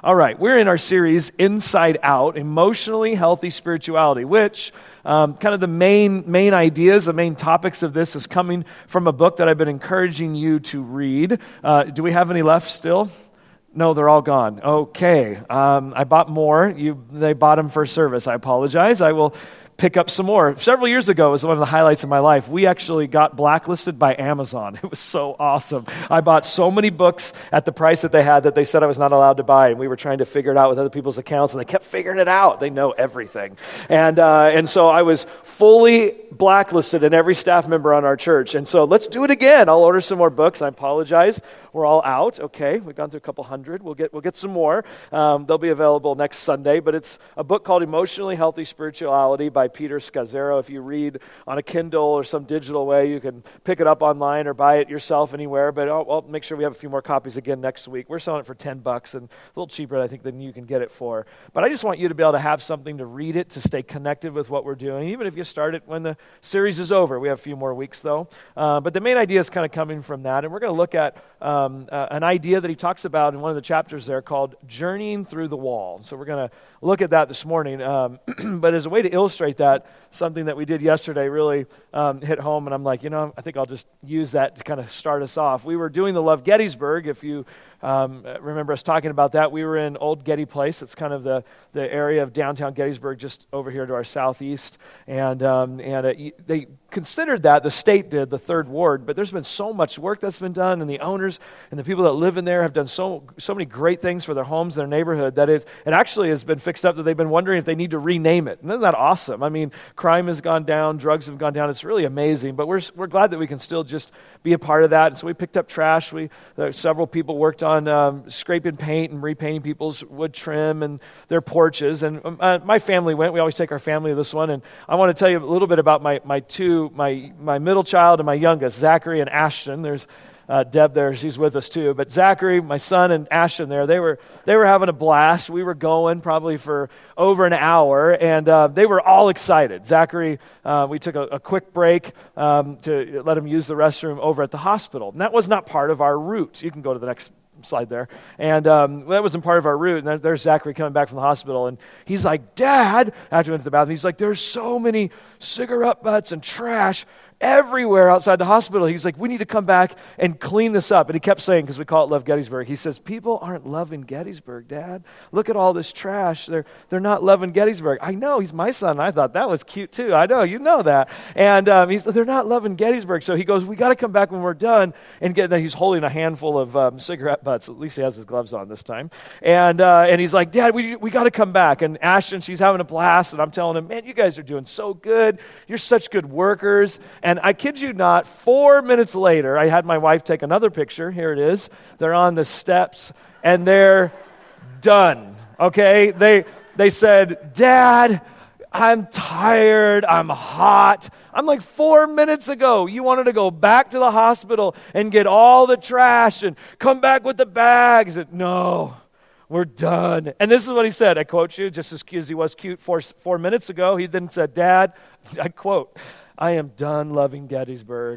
All right, we're in our series, Inside Out, Emotionally Healthy Spirituality, which kind of the main ideas, the main topics of this is coming from a book that I've been encouraging you to read. Do we have any left still? No, they're all gone. Okay, I bought more. They bought them for service. I apologize. I will pick up some more. Several years ago, it was one of the highlights of my life. We actually got blacklisted by Amazon. It was so awesome. I bought so many books at the price that they had that they said I was not allowed to buy, and we were trying to figure it out with other people's accounts, and they kept figuring it out. They know everything. And so I was fully blacklisted and every staff member on our church. And so let's do it again. I'll order some more books. I apologize. We're all out. Okay, we've gone through a couple hundred. We'll get some more. They'll be available next Sunday. But it's a book called Emotionally Healthy Spirituality by Peter Scazzero. If you read on a Kindle or some digital way, you can pick it up online or buy it yourself anywhere. But I'll make sure we have a few more copies again next week. We're selling it for $10 and a little cheaper, I think, than you can get it for. But I just want you to be able to have something to read it, to stay connected with what we're doing, even if you start it when the series is over. We have a few more weeks, though. But the main idea is kind of coming from that. And we're going to look at an idea that he talks about in one of the chapters there called journeying through the wall. So we're going to look at that this morning. But as a way to illustrate that, something that we did yesterday really hit home, and I'm like, I think I'll just use that to kind of start us off. We were doing the Love Gettysburg. If you remember us talking about that, we were in Old Getty Place. It's kind of the area of downtown Gettysburg, just over here to our southeast. And they considered that, the state did, the Third Ward, but there's been so much work that's been done, and the owners and the people that live in there have done so many great things for their homes, their neighborhood, that it actually has been fixed up that they've been wondering if they need to rename it. And isn't that awesome? I mean, crime has gone down, drugs have gone down. It's really amazing, but we're glad that we can still just be a part of that. And so we picked up trash. Several people worked on scraping paint and repainting people's wood trim and their porches. And my family went. We always take our family to this one. And I want to tell you a little bit about my middle child and my youngest, Zachary and Ashton. There's Deb there, she's with us too. But Zachary, my son, and Ashton there, they were having a blast. We were going probably for over an hour, and they were all excited. Zachary, we took a quick break to let him use the restroom over at the hospital. And that was not part of our route. You can go to the next slide there. And that wasn't part of our route. And there's Zachary coming back from the hospital. And he's like, Dad, after he went to the bathroom, he's like, there's so many cigarette butts and trash everywhere outside the hospital. He's like, we need to come back and clean this up. And he kept saying, because we call it Love Gettysburg, he says, people aren't loving Gettysburg, Dad. Look at all this trash. They're not loving Gettysburg. I know, he's my son. I thought that was cute too. I know, you know that. And they're not loving Gettysburg. So he goes, we got to come back when we're done and get. He's holding a handful of cigarette butts. At least he has his gloves on this time. And he's like, Dad, we got to come back. And Ashton, she's having a blast. And I'm telling him, man, you guys are doing so good. You're such good workers. And I kid you not, 4 minutes later, I had my wife take another picture. Here it is. They're on the steps, and they're done, okay? They said, Dad, I'm tired, I'm hot. I'm like, 4 minutes ago, you wanted to go back to the hospital and get all the trash and come back with the bags. And, no, we're done. And this is what he said. I quote you, just as cute as he was cute 4 minutes ago. He then said, Dad, I quote, I am done loving Gettysburg.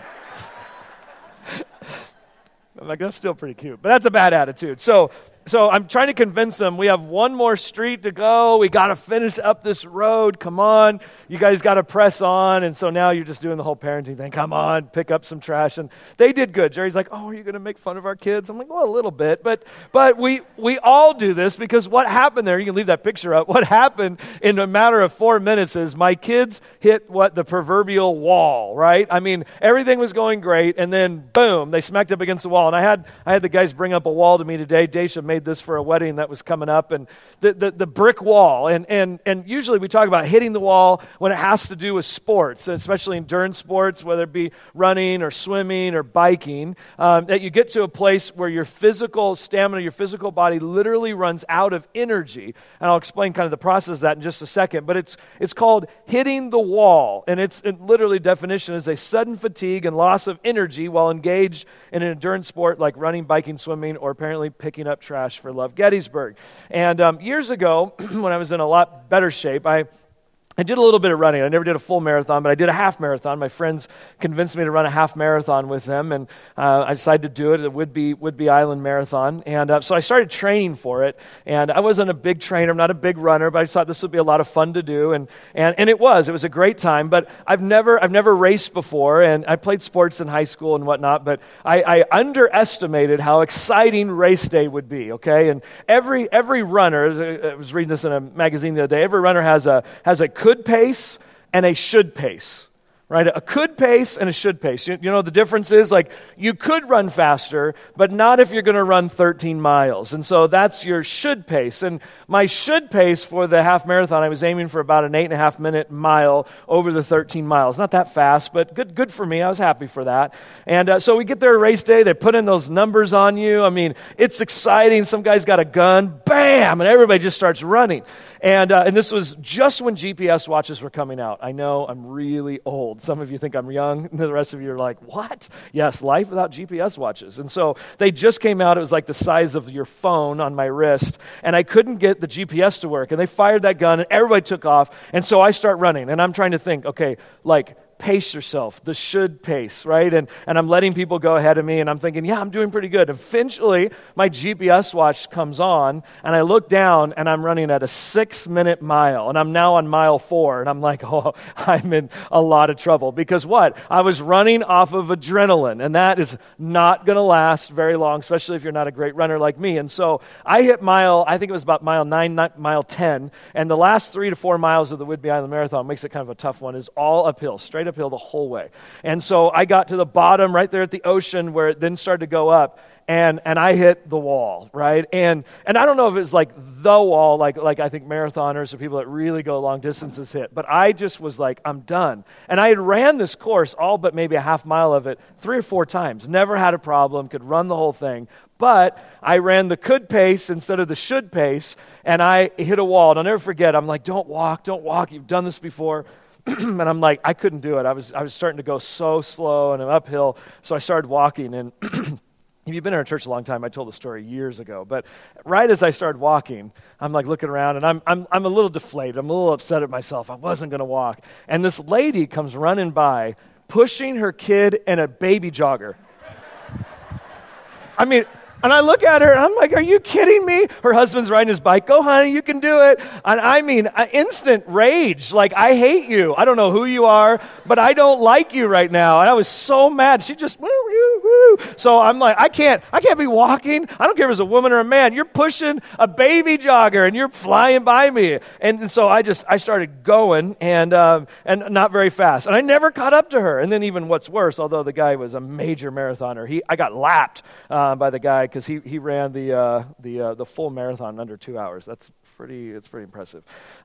I'm like, that's still pretty cute, but that's a bad attitude. So I'm trying to convince them, we have one more street to go. We got to finish up this road. Come on. You guys got to press on. And so now you're just doing the whole parenting thing. Come on, pick up some trash. And they did good. Jerry's like, oh, are you going to make fun of our kids? I'm like, well, a little bit. But we all do this because what happened there, you can leave that picture up. What happened in a matter of 4 minutes is my kids hit the proverbial wall, right? I mean, everything was going great. And then boom, they smacked up against the wall. And I had the guys bring up a wall to me today. Daisha made this for a wedding that was coming up, and the brick wall, and usually we talk about hitting the wall when it has to do with sports, especially endurance sports, whether it be running or swimming or biking, that you get to a place where your physical stamina, your physical body literally runs out of energy, and I'll explain kind of the process of that in just a second, but it's called hitting the wall, and it's literally definition is a sudden fatigue and loss of energy while engaged in an endurance sport like running, biking, swimming, or apparently picking up trash for Love Gettysburg. And years ago, when I was in a lot better shape, I I did a little bit of running. I never did a full marathon, but I did a half marathon. My friends convinced me to run a half marathon with them, and I decided to do it. It would be Island Marathon, and so I started training for it. And I wasn't a big trainer, I'm not a big runner, but I thought this would be a lot of fun to do, and it was. It was a great time. But I've never raced before, and I played sports in high school and whatnot. But I underestimated how exciting race day would be. Okay, and every runner, I was reading this in a magazine the other day. Every runner has a could pace and a should pace, right? A could pace and a should pace. You know, the difference is, like, you could run faster, but not if you're going to run 13 miles. And so that's your should pace. And my should pace for the half marathon, I was aiming for about an 8.5 minute mile over the 13 miles. Not that fast, but good for me. I was happy for that. And so we get there race day. They put in those numbers on you. I mean, it's exciting. Some guy's got a gun. Bam! And everybody just starts running. And this was just when GPS watches were coming out. I know I'm really old. Some of you think I'm young, and the rest of you are like, what? Yes, life without GPS watches. And so they just came out. It was like the size of your phone on my wrist, and I couldn't get the GPS to work. And they fired that gun, and everybody took off. And so I start running, and I'm trying to think, okay, like, pace yourself, the should pace, right? And I'm letting people go ahead of me, and I'm thinking, yeah, I'm doing pretty good. Eventually, my GPS watch comes on, and I look down, and I'm running at a 6-minute mile, and I'm now on mile 4, and I'm like, oh, I'm in a lot of trouble. Because what? I was running off of adrenaline, and that is not going to last very long, especially if you're not a great runner like me. And so I hit I think it was about mile 9, not mile 10, and the last 3 to 4 miles of the Whidbey Island Marathon, makes it kind of a tough one, is all uphill, straight uphill the whole way. And so I got to the bottom right there at the ocean where it then started to go up, and I hit the wall, right? And I don't know if it's like the wall, like I think marathoners or people that really go long distances hit, but I just was like, I'm done. And I had ran this course, all but maybe a half mile of it, 3 or 4 times. Never had a problem, could run the whole thing. But I ran the could pace instead of the should pace, and I hit a wall. And I'll never forget, I'm like, don't walk, you've done this before. And I'm like, I couldn't do it. I was starting to go so slow and I'm uphill. So I started walking. And if you've been in our church a long time, I told the story years ago. But right as I started walking, I'm like looking around, and I'm a little deflated. I'm a little upset at myself. I wasn't going to walk. And this lady comes running by, pushing her kid and a baby jogger. I mean, and I look at her, and I'm like, are you kidding me? Her husband's riding his bike. Go, honey, you can do it. And I mean, instant rage. Like, I hate you. I don't know who you are, but I don't like you right now. And I was so mad. She just, woo, woo, woo. So I'm like, I can't be walking. I don't care if it's a woman or a man. You're pushing a baby jogger, and you're flying by me. And so I started going, and not very fast. And I never caught up to her. And then even what's worse, although the guy was a major marathoner, I got lapped by the guy, because he ran the full marathon in under 2 hours. It's pretty impressive.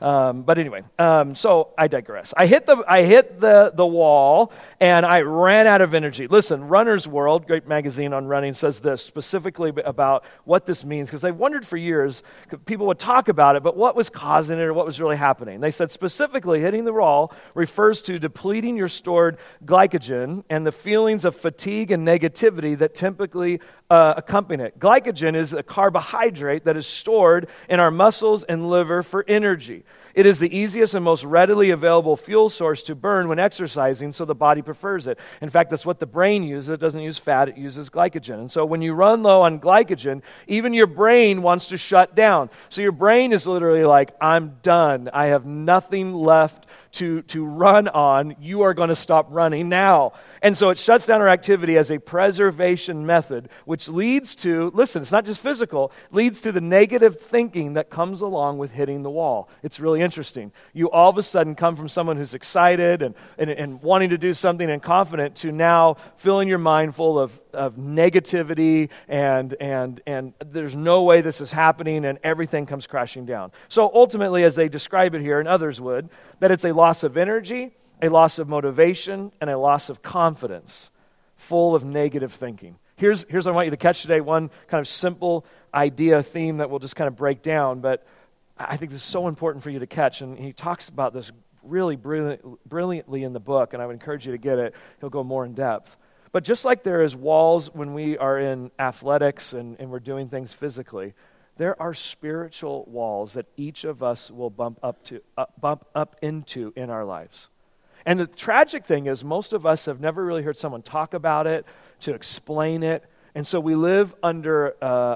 But anyway, so I digress. I hit the wall, and I ran out of energy. Listen, Runner's World, great magazine on running, says this specifically about what this means, because I wondered for years, people would talk about it, but what was causing it or what was really happening? They said specifically hitting the wall refers to depleting your stored glycogen and the feelings of fatigue and negativity that typically accompany it. Glycogen is a carbohydrate that is stored in our muscles and liver for energy. It is the easiest and most readily available fuel source to burn when exercising, so the body prefers it. In fact, that's what the brain uses. It doesn't use fat, it uses glycogen. And so when you run low on glycogen, even your brain wants to shut down. So your brain is literally like, I'm done. I have nothing left to run on. You are going to stop running now. And so it shuts down our activity as a preservation method, which leads to, listen, it's not just physical, leads to the negative thinking that comes along with hitting the wall. It's really interesting. You all of a sudden come from someone who's excited and wanting to do something and confident to now filling your mind full of negativity and there's no way this is happening, and everything comes crashing down. So ultimately, as they describe it here, and others would, that it's a loss of energy, a loss of motivation, and a loss of confidence, full of negative thinking. Here's what I want you to catch today, one kind of simple idea, theme that we'll just kind of break down, but I think this is so important for you to catch, and he talks about this really brilliantly in the book, and I would encourage you to get it. He'll go more in depth. But just like there is walls when we are in athletics and we're doing things physically, there are spiritual walls that each of us will bump up into in our lives. And the tragic thing is most of us have never really heard someone talk about it, to explain it, and so we live under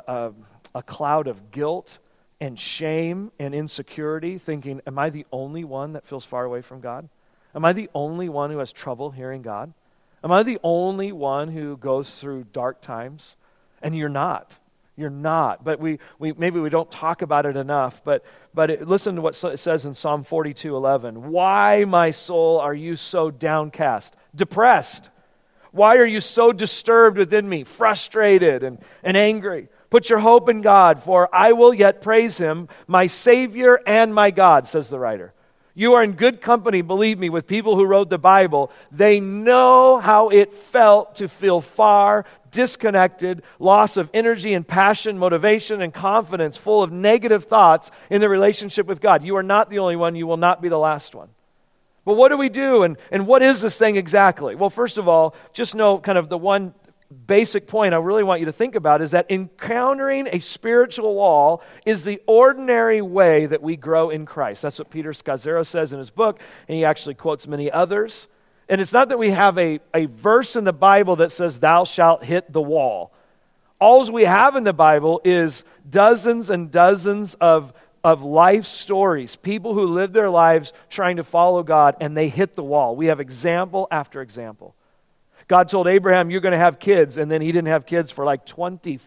a cloud of guilt and shame and insecurity, thinking, am I the only one that feels far away from God? Am I the only one who has trouble hearing God? Am I the only one who goes through dark times? And you're not. You're not. But maybe we don't talk about it enough. But listen to what it says in Psalm 42:11. Why, my soul, are you so downcast, depressed? Why are you so disturbed within me, frustrated and angry? Put your hope in God, for I will yet praise Him, my Savior and my God, says the writer. You are in good company, believe me, with people who wrote the Bible. They know how it felt to feel far, disconnected, loss of energy and passion, motivation and confidence, full of negative thoughts in the relationship with God. You are not the only one. You will not be the last one. But what do we do, and what is this thing exactly? Well, first of all, just know kind of the one basic point I really want you to think about is that encountering a spiritual wall is the ordinary way that we grow in Christ. That's what Peter Scazzero says in his book, and he actually quotes many others. And it's not that we have a verse in the Bible that says, thou shalt hit the wall. All we have in the Bible is dozens and dozens of life stories, people who live their lives trying to follow God, and they hit the wall. We have example after example. God told Abraham, you're going to have kids, and then he didn't have kids for like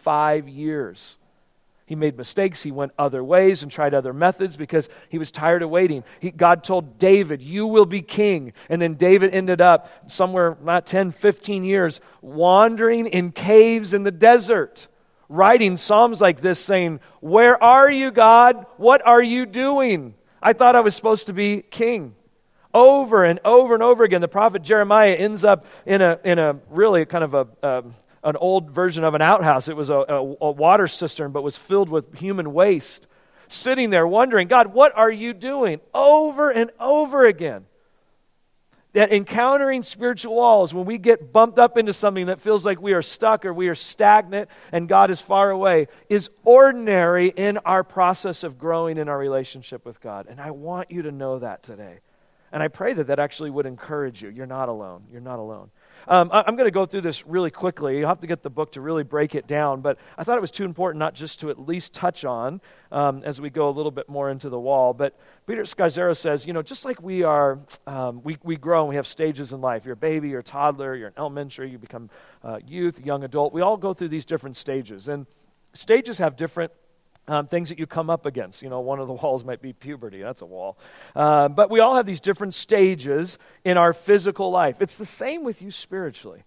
25 years. He made mistakes. He went other ways and tried other methods because he was tired of waiting. God told David, you will be king. And then David ended up somewhere, not 10, 15 years, wandering in caves in the desert, writing psalms like this saying, where are you, God? What are you doing? I thought I was supposed to be king. Over and over and over again, the prophet Jeremiah ends up in a really kind of an old version of an outhouse. It was a water cistern, but was filled with human waste. Sitting there wondering, God, what are you doing? Over and over again. That encountering spiritual walls, when we get bumped up into something that feels like we are stuck or we are stagnant and God is far away, is ordinary in our process of growing in our relationship with God. And I want you to know that today. And I pray that actually would encourage you. You're not alone. You're not alone. I'm going to go through this really quickly. You'll have to get the book to really break it down. But I thought it was too important not just to at least touch on as we go a little bit more into the wall. But Peter Scazzero says, just like we are, we grow and we have stages in life. You're a baby, you're a toddler, you're in elementary, you become youth, young adult. We all go through these different stages. And stages have different things that you come up against. One of the walls might be puberty. That's a wall. But we all have these different stages in our physical life. It's the same with you spiritually.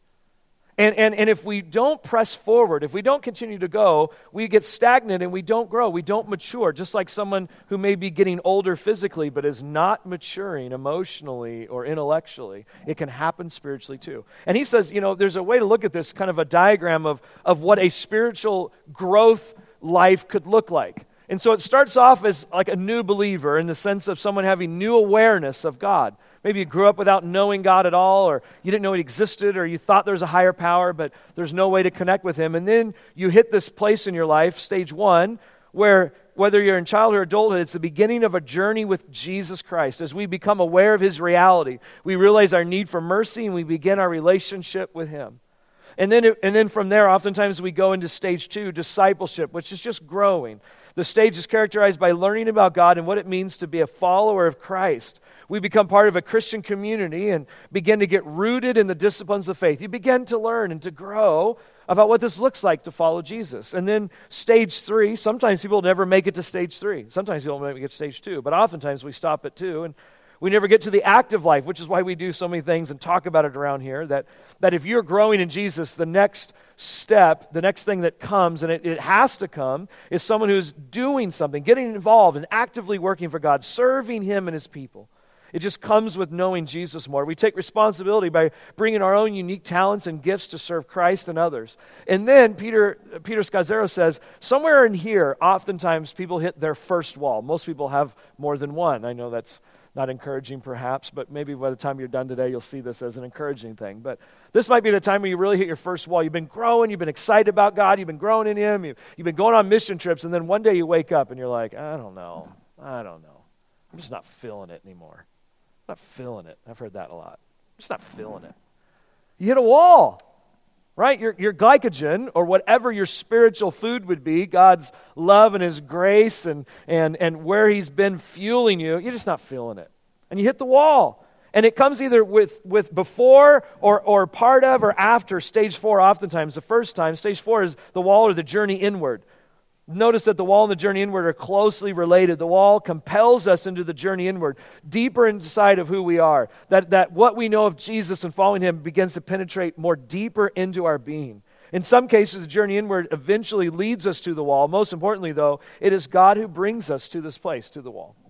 And if we don't press forward, if we don't continue to go, we get stagnant and we don't grow. We don't mature. Just like someone who may be getting older physically but is not maturing emotionally or intellectually. It can happen spiritually too. And he says, there's a way to look at this, kind of a diagram of what a spiritual growth life could look like. And so it starts off as like a new believer in the sense of someone having new awareness of God. Maybe you grew up without knowing God at all, or you didn't know He existed, or you thought there was a higher power, but there's no way to connect with Him. And then you hit this place in your life, stage one, where whether you're in childhood or adulthood, it's the beginning of a journey with Jesus Christ. As we become aware of His reality, we realize our need for mercy, and we begin our relationship with Him. And then from there, oftentimes we go into stage two, discipleship, which is just growing. The stage is characterized by learning about God and what it means to be a follower of Christ. We become part of a Christian community and begin to get rooted in the disciplines of faith. You begin to learn and to grow about what this looks like to follow Jesus. And then stage three, sometimes people never make it to stage three. Sometimes people make it to stage two, but oftentimes we stop at two, and we never get to the active life, which is why we do so many things and talk about it around here, that if you're growing in Jesus, the next step, the next thing that comes, and it has to come, is someone who's doing something, getting involved and actively working for God, serving Him and His people. It just comes with knowing Jesus more. We take responsibility by bringing our own unique talents and gifts to serve Christ and others. And then Peter Scazzero says, somewhere in here, oftentimes people hit their first wall. Most people have more than one. I know that's Not encouraging perhaps, but maybe by the time you're done today, you'll see this as an encouraging thing. But this might be the time where you really hit your first wall. You've been growing, you've been excited about God, you've been growing in Him, you've been going on mission trips, and then one day you wake up and you're like, I don't know. I'm just not feeling it anymore. I'm not feeling it. I've heard that a lot. I'm just not feeling it. You hit a wall. Right? Your glycogen, or whatever your spiritual food would be, God's love and His grace and where He's been fueling you, you're just not feeling it. And you hit the wall. And it comes either with before or part of or after stage 4 oftentimes. The first time, stage 4 is the wall or the journey inward. Notice that the wall and the journey inward are closely related. The wall compels us into the journey inward, deeper inside of who we are. That what we know of Jesus and following Him begins to penetrate more deeper into our being. In some cases, the journey inward eventually leads us to the wall. Most importantly, though, it is God who brings us to this place, to the wall.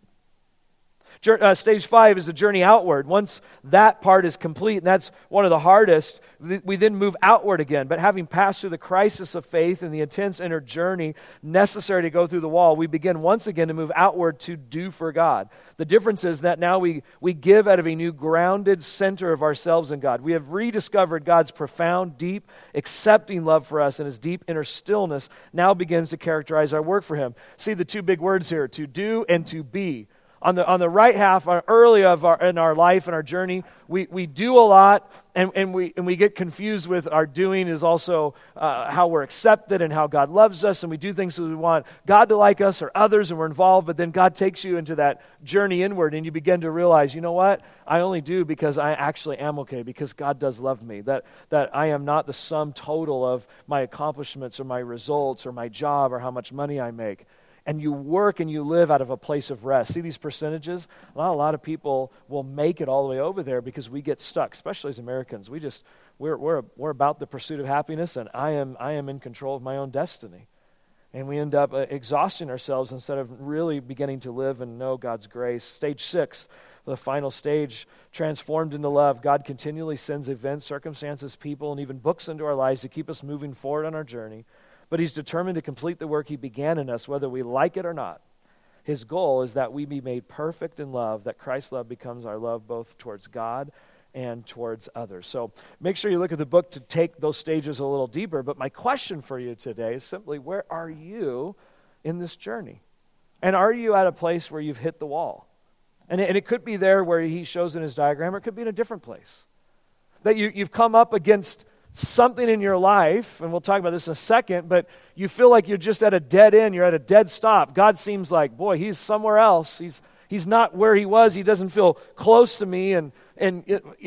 Stage 5 is the journey outward. Once that part is complete, and that's one of the hardest, we then move outward again. But having passed through the crisis of faith and the intense inner journey necessary to go through the wall, we begin once again to move outward to do for God. The difference is that now we give out of a new grounded center of ourselves in God. We have rediscovered God's profound, deep, accepting love for us, and His deep inner stillness now begins to characterize our work for Him. See the two big words here, to do and to be. On the right half, early in our life and our journey, we do a lot, and we get confused with our doing is also how we're accepted and how God loves us, and we do things that we want God to like us or others, and we're involved, but then God takes you into that journey inward, and you begin to realize, you know what? I only do because I actually am okay, because God does love me, that I am not the sum total of my accomplishments or my results or my job or how much money I make. And you work and you live out of a place of rest. See these percentages? Not a lot of people will make it all the way over there because we get stuck, especially as Americans. We're about the pursuit of happiness, and I am in control of my own destiny. And we end up exhausting ourselves instead of really beginning to live and know God's grace. Stage 6, the final stage, transformed into love. God continually sends events, circumstances, people, and even books into our lives to keep us moving forward on our journey. But He's determined to complete the work He began in us, whether we like it or not. His goal is that we be made perfect in love, that Christ's love becomes our love both towards God and towards others. So make sure you look at the book to take those stages a little deeper. But my question for you today is simply, where are you in this journey? And are you at a place where you've hit the wall? And it could be there where He shows in His diagram, or it could be in a different place. That you've come up against something in your life, and we'll talk about this in a second, but you feel like you're just at a dead end, you're at a dead stop. God seems like, boy, He's somewhere else. He's not where He was. He doesn't feel close to me, and I'm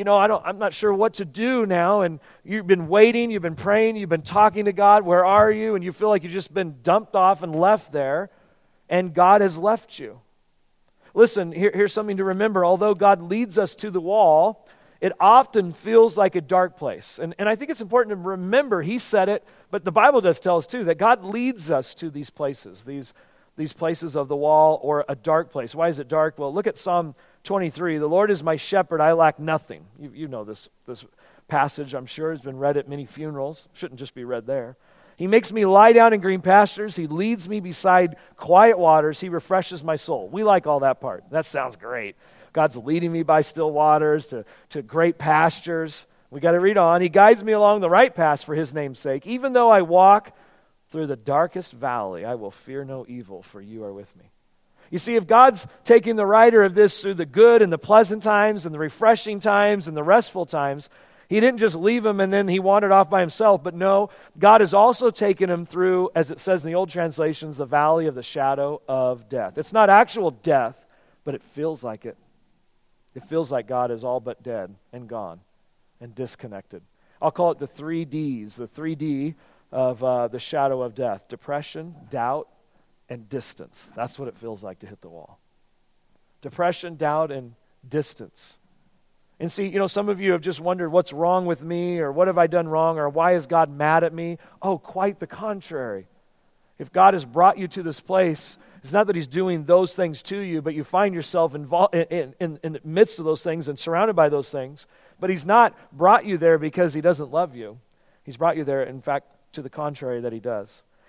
not sure what to do now. And you've been waiting, you've been praying, you've been talking to God. Where are you? And you feel like you've just been dumped off and left there, and God has left you. Listen, here's something to remember. Although God leads us to the wall, it often feels like a dark place. And I think it's important to remember, He said it, but the Bible does tell us too, that God leads us to these places, these places of the wall or a dark place. Why is it dark? Well, look at Psalm 23. The Lord is my shepherd, I lack nothing. You know this passage, I'm sure. It's been read at many funerals. Shouldn't just be read there. He makes me lie down in green pastures. He leads me beside quiet waters. He refreshes my soul. We like all that part. That sounds great. God's leading me by still waters to great pastures. We got to read on. He guides me along the right path for His name's sake. Even though I walk through the darkest valley, I will fear no evil, for You are with me. You see, if God's taking the writer of this through the good and the pleasant times and the refreshing times and the restful times, He didn't just leave him and then he wandered off by himself. But no, God has also taken him through, as it says in the old translations, the valley of the shadow of death. It's not actual death, but it feels like it. It feels like God is all but dead and gone and disconnected. I'll call it the 3 Ds, the 3D of the shadow of death. Depression, doubt, and distance. That's what it feels like to hit the wall. Depression, doubt, and distance. And see, some of you have just wondered, what's wrong with me, or what have I done wrong, or why is God mad at me? Oh, quite the contrary. If God has brought you to this place, it's not that He's doing those things to you, but you find yourself involved in the midst of those things and surrounded by those things. But He's not brought you there because He doesn't love you. He's brought you there, in fact, to the contrary, that He does.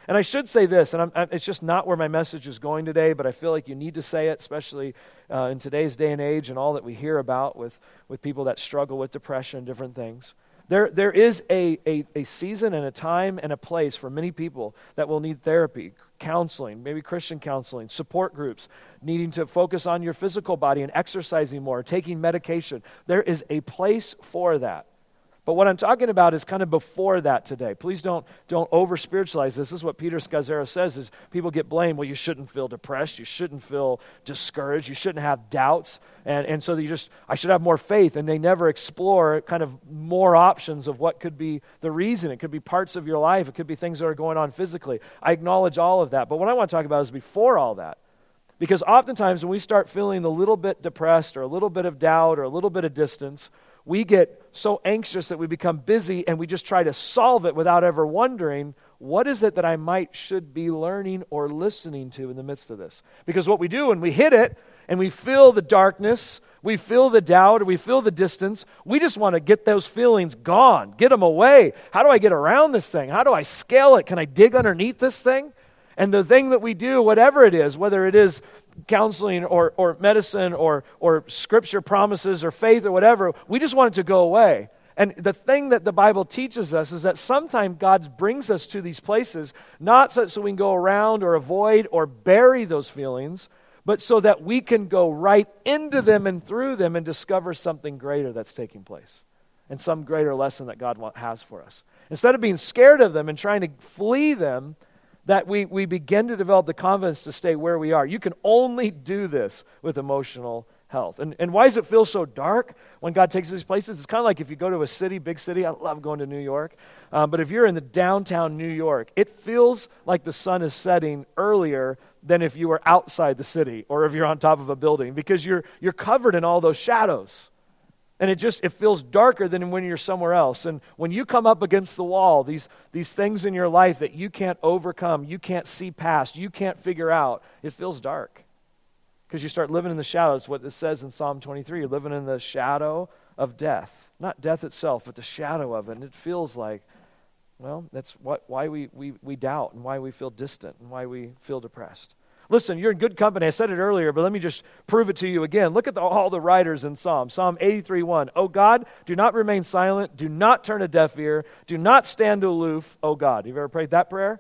And I should say this, and it's just not where my message is going today, but I feel like you need to say it, especially in today's day and age and all that we hear about with people that struggle with depression and different things. There is a season and a time and a place for many people that will need therapy, counseling, maybe Christian counseling, support groups, needing to focus on your physical body and exercising more, taking medication. There is a place for that. But what I'm talking about is kind of before that today. Please don't over-spiritualize this. This is what Peter Scazzero says, is people get blamed. Well, you shouldn't feel depressed. You shouldn't feel discouraged. You shouldn't have doubts. And so I should have more faith. And they never explore kind of more options of what could be the reason. It could be parts of your life. It could be things that are going on physically. I acknowledge all of that. But what I want to talk about is before all that. Because oftentimes when we start feeling a little bit depressed or a little bit of doubt or a little bit of distance, we get so anxious that we become busy and we just try to solve it without ever wondering, what is it that I should be learning or listening to in the midst of this? Because what we do when we hit it and we feel the darkness, we feel the doubt, or we feel the distance, we just want to get those feelings gone, get them away. How do I get around this thing? How do I scale it? Can I dig underneath this thing? And the thing that we do, whatever it is, whether it is counseling or medicine or scripture promises or faith or whatever, we just want it to go away. And the thing that the Bible teaches us is that sometimes God brings us to these places, not so we can go around or avoid or bury those feelings, but so that we can go right into them and through them and discover something greater that's taking place and some greater lesson that God has for us. Instead of being scared of them and trying to flee them, that we begin to develop the confidence to stay where we are. You can only do this with emotional health. And why does it feel so dark when God takes us to these places? It's kind of like if you go to a city, big city. I love going to New York. But if you're in the downtown New York, it feels like the sun is setting earlier than if you were outside the city or if you're on top of a building, because you're covered in all those shadows. And it feels darker than when you're somewhere else. And when you come up against the wall, these things in your life that you can't overcome, you can't see past, you can't figure out, it feels dark. Because you start living in the shadows, what it says in Psalm 23, you're living in the shadow of death. Not death itself, but the shadow of it. And it feels like, well, that's why we doubt and why we feel distant and why we feel depressed. Listen, you're in good company. I said it earlier, but let me just prove it to you again. Look at all the writers in Psalm. Psalm 83:1. Oh God, do not remain silent. Do not turn a deaf ear. Do not stand aloof, oh God. Have you ever prayed that prayer?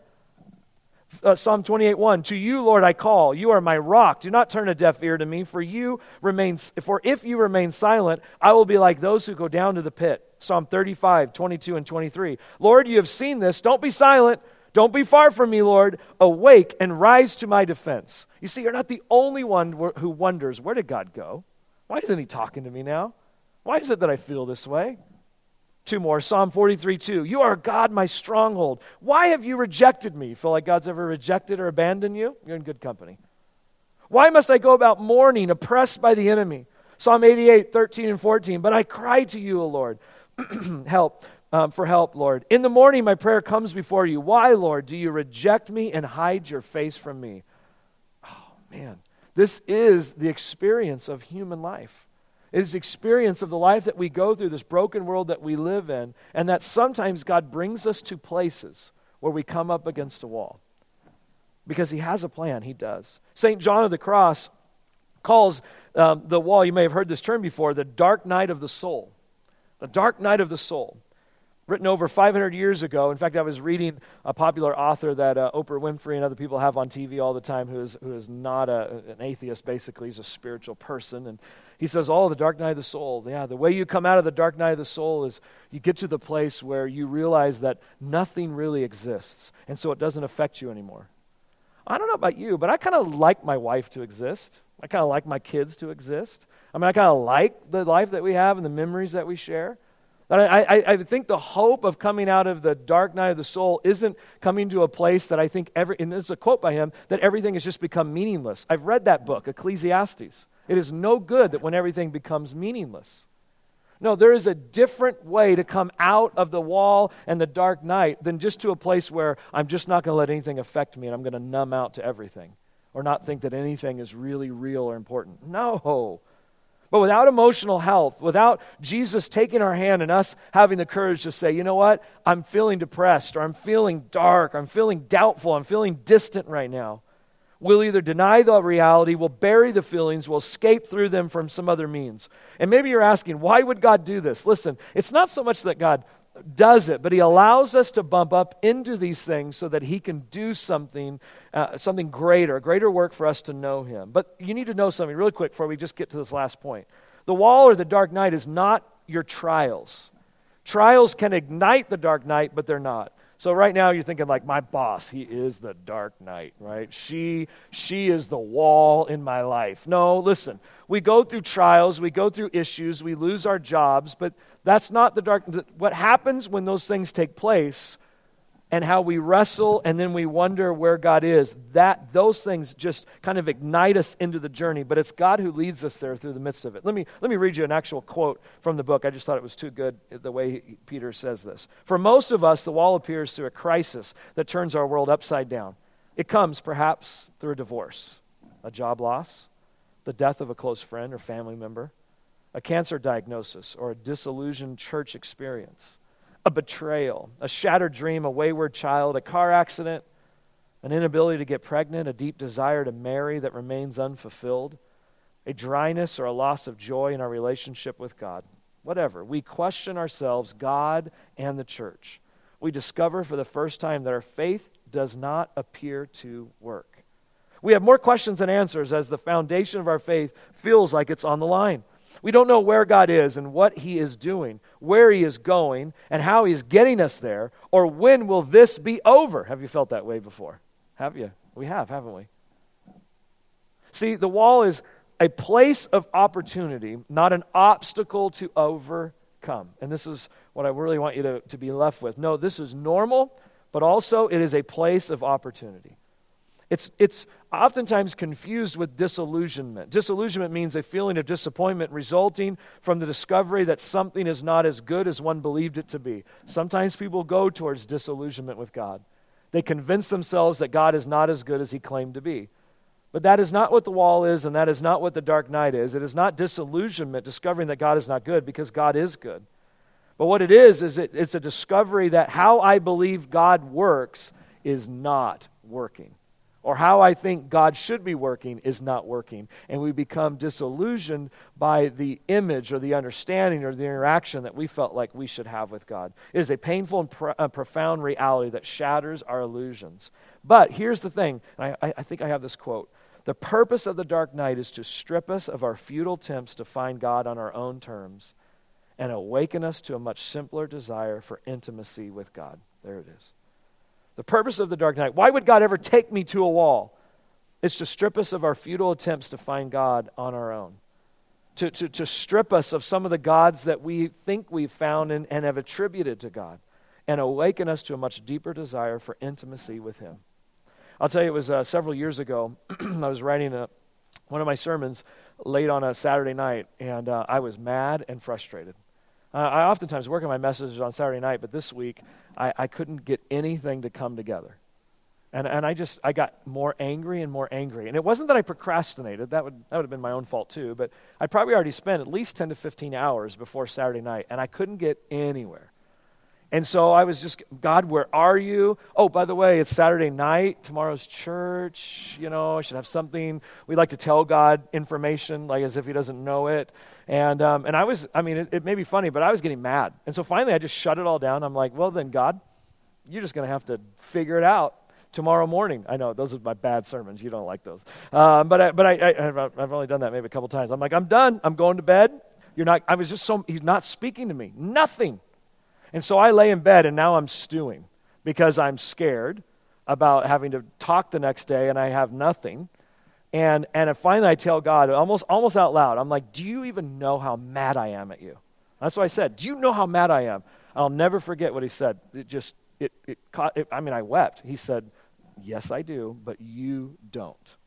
Psalm 28:1. To you, Lord, I call. You are my rock. Do not turn a deaf ear to me, for if you remain silent, I will be like those who go down to the pit. Psalm 35:22 and 23. Lord, you have seen this. Don't be silent. Don't be far from me, Lord. Awake and rise to my defense. You see, you're not the only one who wonders, where did God go? Why isn't he talking to me now? Why is it that I feel this way? Two more. Psalm 43:2. You are God, my stronghold. Why have you rejected me? You feel like God's ever rejected or abandoned you? You're in good company. Why must I go about mourning, oppressed by the enemy? Psalm 88:13 and 14. But I cry to you, O Lord. For help, Lord. In the morning, my prayer comes before you. Why, Lord, do you reject me and hide your face from me? Oh, man. This is the experience of human life. It is the experience of the life that we go through, this broken world that we live in, and that sometimes God brings us to places where we come up against a wall. Because he has a plan. He does. St. John of the Cross calls the wall, you may have heard this term before, the dark night of the soul. The dark night of the soul. Written over 500 years ago. In fact, I was reading a popular author that Oprah Winfrey and other people have on TV all the time who is not an atheist, basically. He's a spiritual person. And he says, the dark night of the soul. Yeah, the way you come out of the dark night of the soul is you get to the place where you realize that nothing really exists. And so it doesn't affect you anymore. I don't know about you, but I kind of like my wife to exist. I kind of like my kids to exist. I kind of like the life that we have and the memories that we share. I think the hope of coming out of the dark night of the soul isn't coming to a place that I think and this is a quote by him, that everything has just become meaningless. I've read that book, Ecclesiastes. It is no good that when everything becomes meaningless. No, there is a different way to come out of the wall and the dark night than just to a place where I'm just not going to let anything affect me and I'm going to numb out to everything or not think that anything is really real or important. No. But without emotional health, without Jesus taking our hand and us having the courage to say, you know what, I'm feeling depressed, or I'm feeling dark, or I'm feeling doubtful, I'm feeling distant right now, we'll either deny the reality, we'll bury the feelings, we'll escape through them from some other means. And maybe you're asking, why would God do this? Listen, it's not so much that God does it, but he allows us to bump up into these things so that he can do something greater work for us to know him. But you need to know something really quick before we just get to this last point. The wall or the dark night is not your trials. Trials can ignite the dark night, but they're not. So right now you're thinking like, my boss, he is the dark night, right? She is the wall in my life. No, listen, we go through trials, we go through issues, we lose our jobs, but that's not the dark. What happens when those things take place and how we wrestle and then we wonder where God is, those things just kind of ignite us into the journey, but it's God who leads us there through the midst of it. Let me read you an actual quote from the book. I just thought it was too good the way Peter says this. For most of us, the wall appears through a crisis that turns our world upside down. It comes perhaps through a divorce, a job loss, the death of a close friend or family member, a cancer diagnosis, or a disillusioned church experience, a betrayal, a shattered dream, a wayward child, a car accident, an inability to get pregnant, a deep desire to marry that remains unfulfilled, a dryness or a loss of joy in our relationship with God. Whatever. We question ourselves, God, and the church. We discover for the first time that our faith does not appear to work. We have more questions than answers as the foundation of our faith feels like it's on the line. We don't know where God is and what he is doing, where he is going, and how he is getting us there, or when will this be over? Have you felt that way before? Have you? We have, haven't we? See, the wall is a place of opportunity, not an obstacle to overcome. And this is what I really want you to be left with. No, this is normal, but also it is a place of opportunity. It's oftentimes confused with disillusionment. Disillusionment means a feeling of disappointment resulting from the discovery that something is not as good as one believed it to be. Sometimes people go towards disillusionment with God. They convince themselves that God is not as good as he claimed to be. But that is not what the wall is, and that is not what the dark night is. It is not disillusionment, discovering that God is not good, because God is good. But what it is it's a discovery that how I believe God works is not working. Or how I think God should be working is not working. And we become disillusioned by the image or the understanding or the interaction that we felt like we should have with God. It is a painful and profound reality that shatters our illusions. But here's the thing, and I think I have this quote. The purpose of the dark night is to strip us of our futile attempts to find God on our own terms and awaken us to a much simpler desire for intimacy with God. There it is. The purpose of the dark night. Why would God ever take me to a wall? It's to strip us of our futile attempts to find God on our own. To strip us of some of the gods that we think we've found and have attributed to God. And awaken us to a much deeper desire for intimacy with him. I'll tell you, it was several years ago. I was writing one of my sermons late on a Saturday night. And I was mad and frustrated. I oftentimes work on my messages on Saturday night, but this week I couldn't get anything to come together. And I got more angry and more angry. And it wasn't that I procrastinated. That would have been my own fault too. But I probably already spent at least 10 to 15 hours before Saturday night, and I couldn't get anywhere. And so I was just, God, where are you? Oh, by the way, it's Saturday night. Tomorrow's church. I should have something. We like to tell God information, like as if he doesn't know it. And it may be funny, but I was getting mad. And so finally I just shut it all down. I'm like, well then, God, you're just going to have to figure it out tomorrow morning. I know, those are my bad sermons. You don't like those. But I've only done that maybe a couple times. I'm like, I'm done. I'm going to bed. He's not speaking to me. Nothing. And so I lay in bed, and now I'm stewing because I'm scared about having to talk the next day, and I have nothing. And finally I tell God, almost out loud, I'm like, do you even know how mad I am at you? That's what I said. Do you know how mad I am? I'll never forget what he said. I wept. He said, yes, I do, but you don't.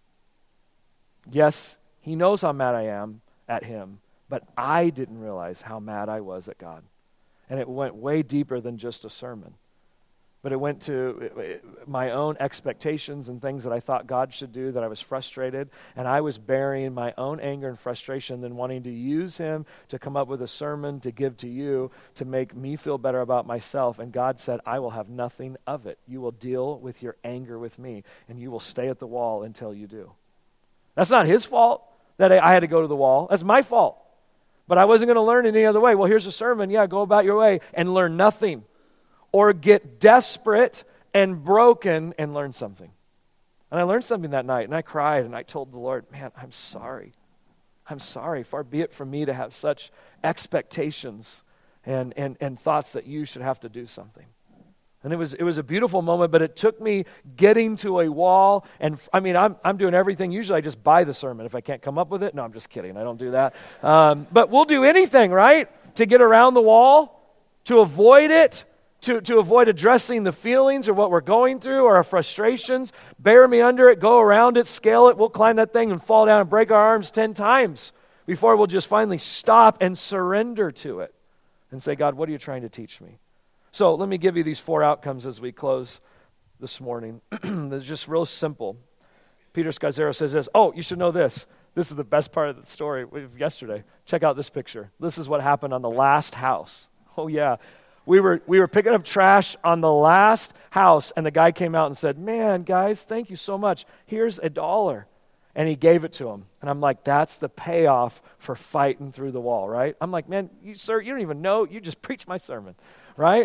Yes, he knows how mad I am at him, but I didn't realize how mad I was at God. And it went way deeper than just a sermon. But it went to my own expectations and things that I thought God should do, that I was frustrated, and I was burying my own anger and frustration, then wanting to use him to come up with a sermon to give to you to make me feel better about myself. And God said, I will have nothing of it. You will deal with your anger with me, and you will stay at the wall until you do. That's not his fault that I had to go to the wall. That's my fault. But I wasn't going to learn any other way. Well, here's a sermon. Yeah, go about your way and learn nothing. Or get desperate and broken and learn something. And I learned something that night, and I cried, and I told the Lord, man, I'm sorry. I'm sorry. Far be it from me to have such expectations and thoughts that you should have to do something. And it was a beautiful moment, but it took me getting to a wall. And I mean, I'm doing everything. Usually I just buy the sermon if I can't come up with it. No, I'm just kidding. I don't do that. But we'll do anything, right, to get around the wall, to avoid it. To avoid addressing the feelings or what we're going through or our frustrations. Bear me under it, go around it, scale it. We'll climb that thing and fall down and break our arms 10 times before we'll just finally stop and surrender to it and say, God, what are you trying to teach me? So let me give you these 4 outcomes as we close this morning. They're just real simple. Peter Scazzero says this. Oh, you should know this. This is the best part of the story of yesterday. Check out this picture. This is what happened on the last house. Oh, yeah. We were picking up trash on the last house, and the guy came out and said, man, guys, thank you so much. Here's $1. And he gave it to him. And I'm like, that's the payoff for fighting through the wall, right? I'm like, man, sir, you don't even know. You just preached my sermon, right?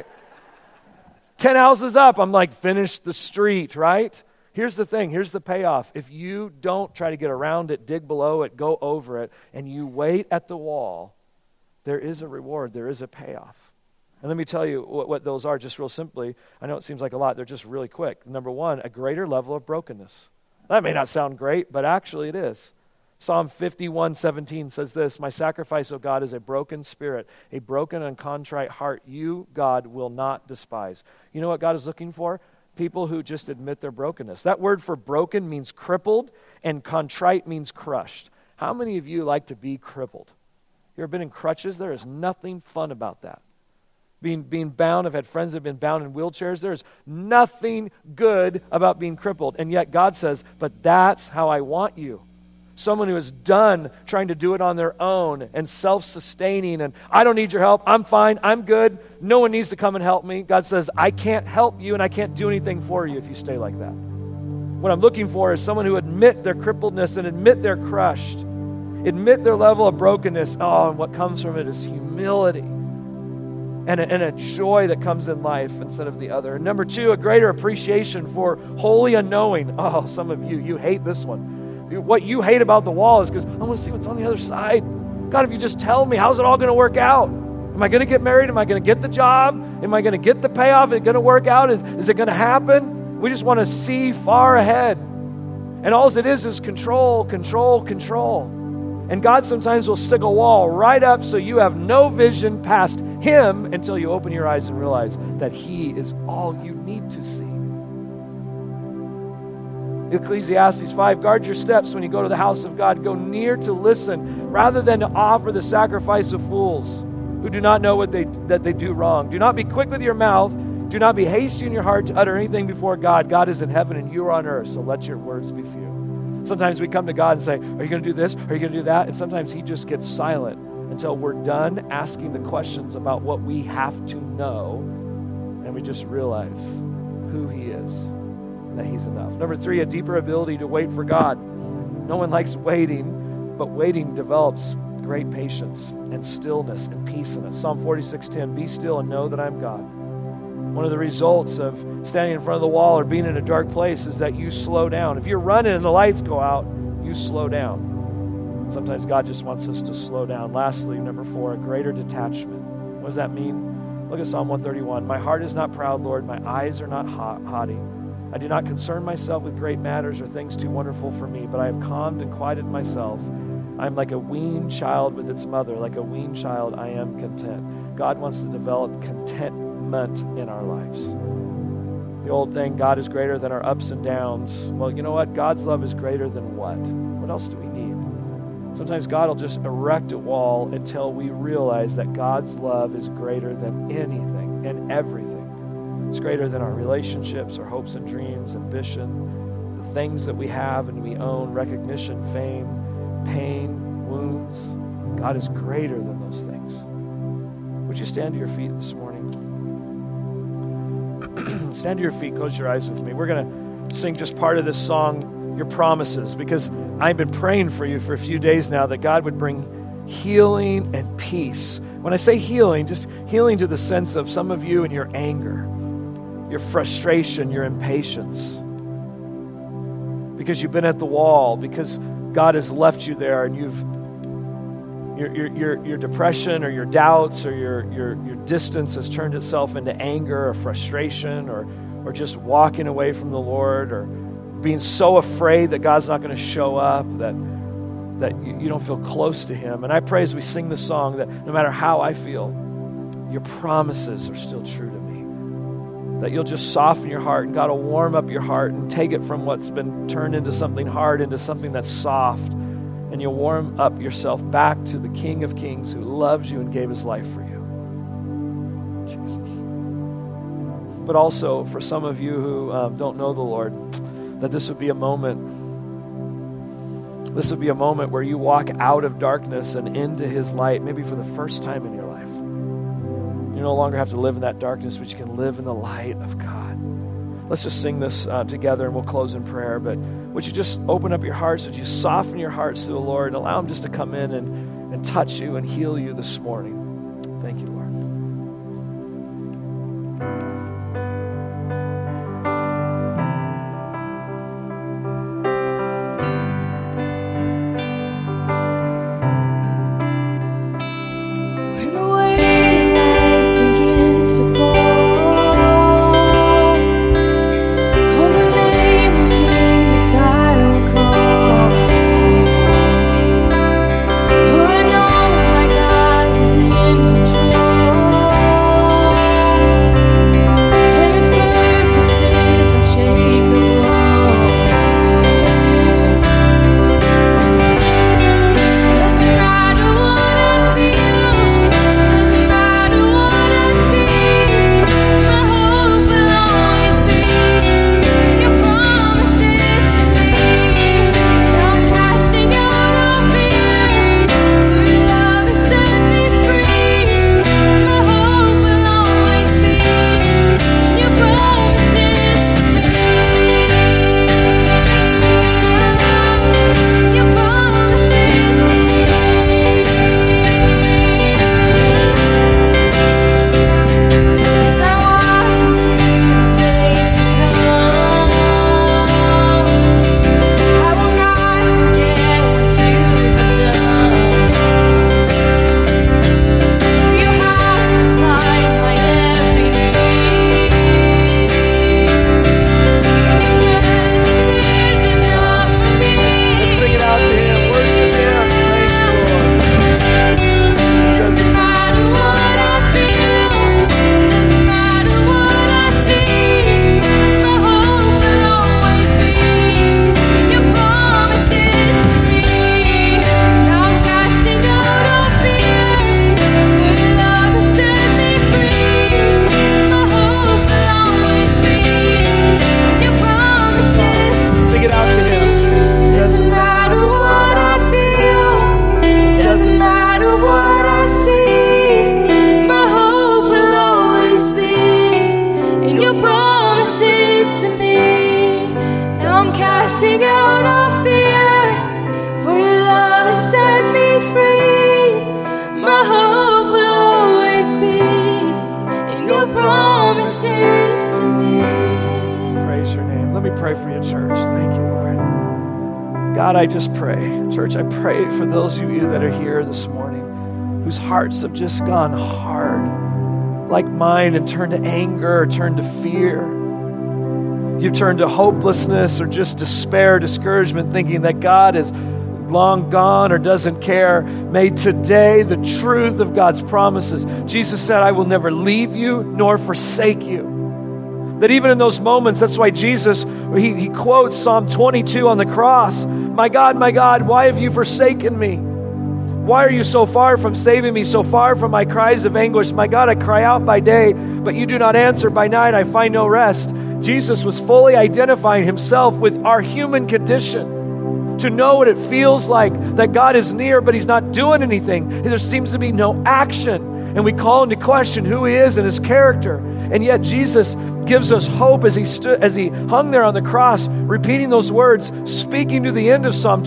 10 houses up, I'm like, finish the street, right? Here's the thing. Here's the payoff. If you don't try to get around it, dig below it, go over it, and you wait at the wall, there is a reward. There is a payoff. And let me tell you what those are just real simply. I know it seems like a lot. They're just really quick. Number 1, a greater level of brokenness. That may not sound great, but actually it is. Psalm 51:17 says this, my sacrifice, O God, is a broken spirit, a broken and contrite heart. You, God, will not despise. You know what God is looking for? People who just admit their brokenness. That word for broken means crippled, and contrite means crushed. How many of you like to be crippled? You ever been in crutches? There is nothing fun about that. Being bound, I've had friends that have been bound in wheelchairs. There's nothing good about being crippled. And yet God says, but that's how I want you. Someone who is done trying to do it on their own and self-sustaining and I don't need your help, I'm fine, I'm good, no one needs to come and help me. God says, I can't help you and I can't do anything for you if you stay like that. What I'm looking for is someone who admit their crippledness and admit they're crushed. Admit their level of brokenness. Oh, and what comes from it is humility. And a joy that comes in life instead of the other. And number 2, a greater appreciation for holy unknowing. Oh, some of you hate this one. What you hate about the wall is because I want to see what's on the other side. God, if you just tell me, how's it all going to work out? Am I going to get married? Am I going to get the job? Am I going to get the payoff? Is it going to work out? Is it going to happen? We just want to see far ahead. And all it is control, control, control. And God sometimes will stick a wall right up so you have no vision past Him until you open your eyes and realize that He is all you need to see. Ecclesiastes 5, guard your steps when you go to the house of God. Go near to listen rather than to offer the sacrifice of fools who do not know that they do wrong. Do not be quick with your mouth. Do not be hasty in your heart to utter anything before God. God is in heaven and you are on earth, so let your words be few. Sometimes we come to God and say, are you going to do this? Are you going to do that? And sometimes He just gets silent until we're done asking the questions about what we have to know, and we just realize who He is and that He's enough. Number 3, a deeper ability to wait for God. No one likes waiting, but waiting develops great patience and stillness and peace in us. Psalm 46:10, be still and know that I'm God. One of the results of standing in front of the wall or being in a dark place is that you slow down. If you're running and the lights go out, you slow down. Sometimes God just wants us to slow down. Lastly, number 4, a greater detachment. What does that mean? Look at Psalm 131. My heart is not proud, Lord. My eyes are not haughty. I do not concern myself with great matters or things too wonderful for me, but I have calmed and quieted myself. I am like a weaned child with its mother. Like a weaned child, I am content. God wants to develop contentment in our lives. The old thing, God is greater than our ups and downs. Well, you know what? God's love is greater than what? What else do we need? Sometimes God will just erect a wall until we realize that God's love is greater than anything and everything. It's greater than our relationships, our hopes and dreams, ambition, the things that we have and we own, recognition, fame, pain, wounds. God is greater than those things. Would you stand to your feet this morning? Stand to your feet, close your eyes with me. We're going to sing just part of this song, Your Promises, because I've been praying for you for a few days now that God would bring healing and peace. When I say healing, just healing to the sense of some of you and your anger, your frustration, your impatience. Because you've been at the wall, because God has left you there, and your depression or your doubts or your distance has turned itself into anger or frustration or just walking away from the Lord or being so afraid that God's not going to show up, that you don't feel close to Him. And I pray as we sing this song that no matter how I feel, your promises are still true to me. That you'll just soften your heart and God will warm up your heart and take it from what's been turned into something hard into something that's soft. And you'll warm up yourself back to the King of Kings who loves you and gave His life for you. Jesus. But also for some of you who don't know the Lord, that this would be a moment. This would be a moment where you walk out of darkness and into His light, maybe for the first time in your life. You no longer have to live in that darkness, but you can live in the light of God. Let's just sing this together and we'll close in prayer. But would you just open up your hearts? Would you soften your hearts to the Lord and allow Him just to come in and touch you and heal you this morning? Thank you, Lord. God, I just pray, church, I pray for those of you that are here this morning whose hearts have just gone hard, like mine, and turned to anger or turned to fear. You've turned to hopelessness or just despair, discouragement, thinking that God is long gone or doesn't care. May today the truth of God's promises. Jesus said, I will never leave you nor forsake you. That even in those moments, that's why Jesus, he quotes Psalm 22 on the cross. My God, why have you forsaken me? Why are you so far from saving me, so far from my cries of anguish? My God, I cry out by day, but you do not answer. By night, I find no rest. Jesus was fully identifying himself with our human condition, to know what it feels like that God is near, but he's not doing anything. There seems to be no action. And we call into question who he is and his character. And yet Jesus gives us hope as he hung there on the cross, repeating those words, speaking to the end of Psalm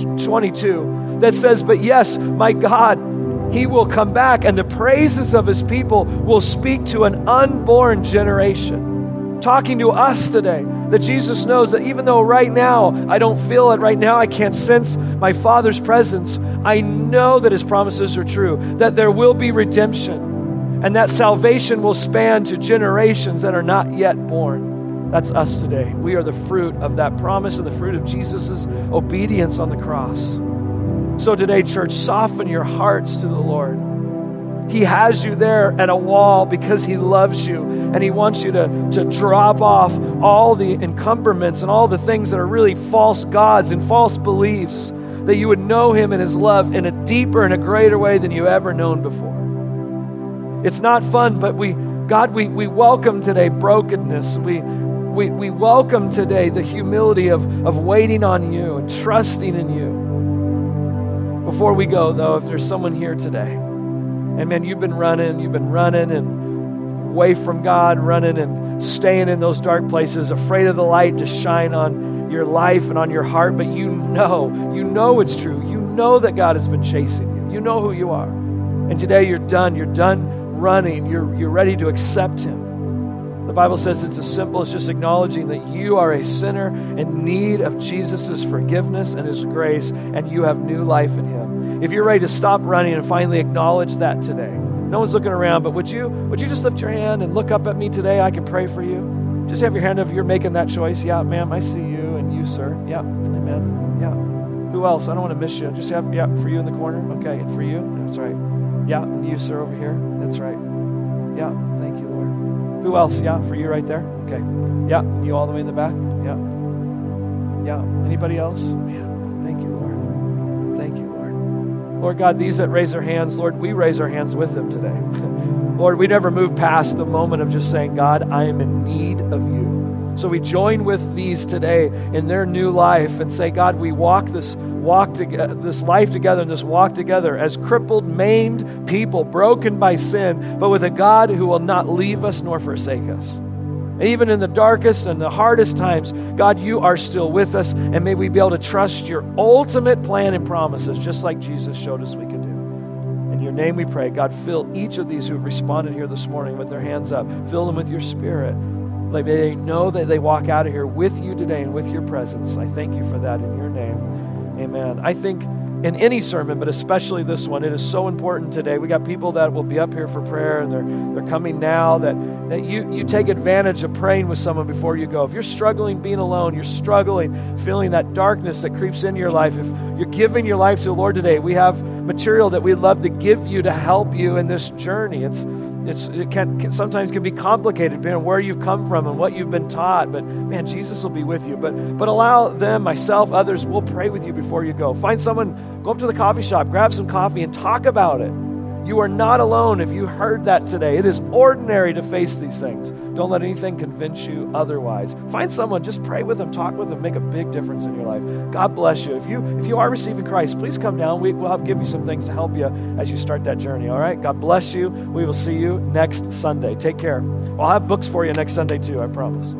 22, that says, but yes, my God, he will come back, and the praises of his people will speak to an unborn generation. Talking to us today, that Jesus knows that even though right now I don't feel it, right now I can't sense my Father's presence, I know that his promises are true, that there will be redemption, and that salvation will span to generations that are not yet born. That's us today. We are the fruit of that promise and the fruit of Jesus' obedience on the cross. So today, church, soften your hearts to the Lord. He has you there at a wall because he loves you, and he wants you to drop off all the encumberments and all the things that are really false gods and false beliefs, that you would know him and his love in a deeper and a greater way than you've ever known before. It's not fun, but we welcome today brokenness. We welcome today the humility of waiting on you and trusting in you. Before we go, though, if there's someone here today, and man, you've been running and away from God, running and staying in those dark places, afraid of the light to shine on your life and on your heart, but you know it's true. You know that God has been chasing you. You know who you are. And today you're done running. You're ready to accept him. The Bible says it's as simple as just acknowledging that you are a sinner in need of Jesus' forgiveness and his grace, and you have new life in him. If you're ready to stop running and finally acknowledge that today, no one's looking around, but would you just lift your hand and look up at me today? I can pray for you. Just have your hand up if you're making that choice. Yeah, ma'am, I see you, and you, sir. Yeah, amen. Yeah. Who else? I don't want to miss you. Just have, yeah, for you in the corner. Okay, and for you. That's right. Yeah, and you, sir, over here. That's right. Yeah, thank you, Lord. Who else? Yeah, for you right there. Okay. Yeah, you all the way in the back. Yeah. Yeah. Anybody else? Man, thank you, Lord. Thank you, Lord. Lord God, these that raise their hands, Lord, we raise our hands with them today. Lord, we never move past the moment of just saying, God, I am in need of you. So we join with these today in their new life and say, God, we walk this life together and this walk together as crippled, maimed people, broken by sin, but with a God who will not leave us nor forsake us. And even in the darkest and the hardest times, God, you are still with us, and may we be able to trust your ultimate plan and promises, just like Jesus showed us we could do. In your name we pray. God, fill each of these who have responded here this morning with their hands up. Fill them with your Spirit. May they know that they walk out of here with you today and with your presence. I thank you for that in your name. Amen. I think in any sermon, but especially this one, it is so important today. We got people that will be up here for prayer, and they're coming now, that you take advantage of praying with someone before you go. If you're struggling being alone, you're struggling feeling that darkness that creeps into your life, if you're giving your life to the Lord today, we have material that we'd love to give you to help you in this journey. It can sometimes be complicated depending on where you've come from and what you've been taught, but man, Jesus will be with you. But allow them, myself, others, we'll pray with you before you go. Find someone, go up to the coffee shop, grab some coffee and talk about it. You are not alone if you heard that today. It is ordinary to face these things. Don't let anything convince you otherwise. Find someone, just pray with them, talk with them, make a big difference in your life. God bless you. If you are receiving Christ, please come down. We'll give you some things to help you as you start that journey, all right? God bless you. We will see you next Sunday. Take care. I'll have books for you next Sunday too, I promise.